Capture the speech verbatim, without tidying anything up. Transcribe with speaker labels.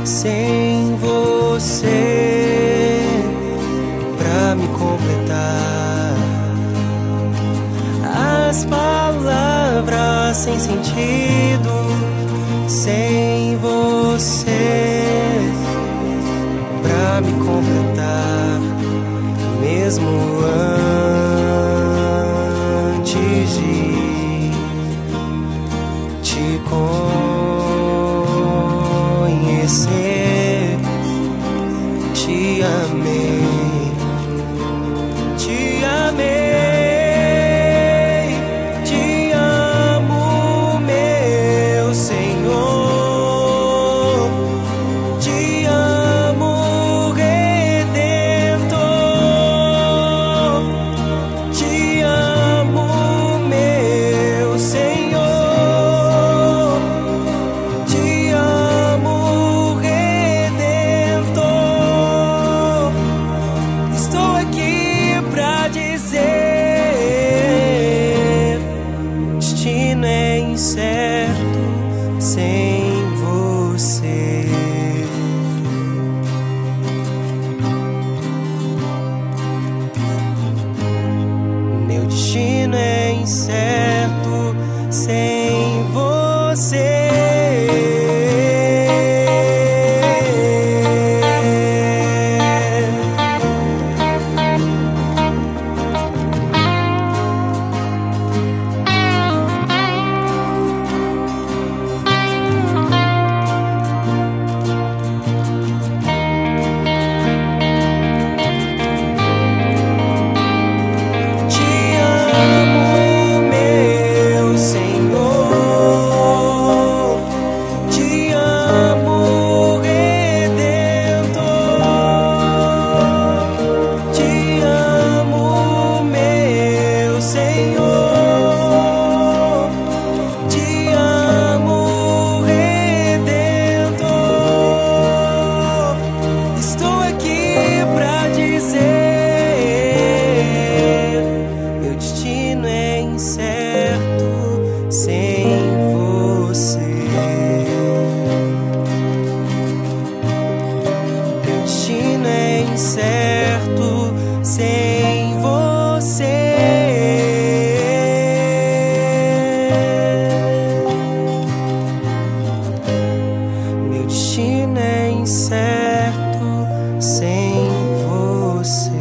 Speaker 1: sem você pra me completar. As palavras sem sentido, sem você pra me completar, mesmo antes de te conhecer. Te amei, te amei, te amo, meu Senhor, te amo, Redentor, te amo, meu Senhor, te amo, Redentor. Estou aqui pra dizer: o destino é incerto sem você. Meu destino é incerto sem você. Sem você, meu destino é incerto sem você. Meu destino é incerto sem você.